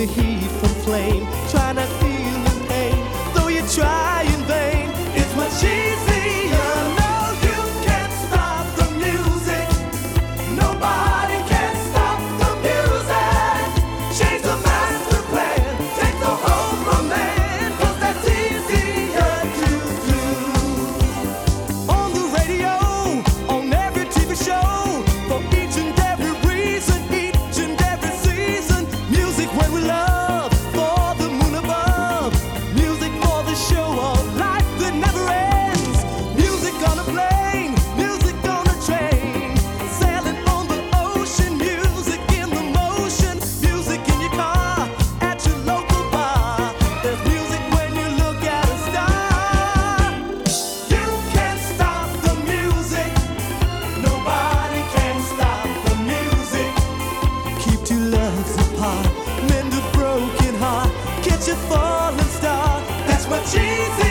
the heat from flame, trying to feel the pain, though you try in vain. It's much easier. No, you can't stop the music. Nobody can stop the music. Change the master plan, take the whole from man, 'cause that's easier to do. On the radio, on every TV show, for each and every reason, each and every season. Music when we love, for the moon above. Music for the show of life that never ends. Music on a plane, music on a train, sailing on the ocean. Music in the motion, music in your car, at your local bar. There's music when you look at a star. You can't stop the music. Nobody can stop the music. Keep two loves apart, mend a broken heart, catch a falling star. That's what Jesus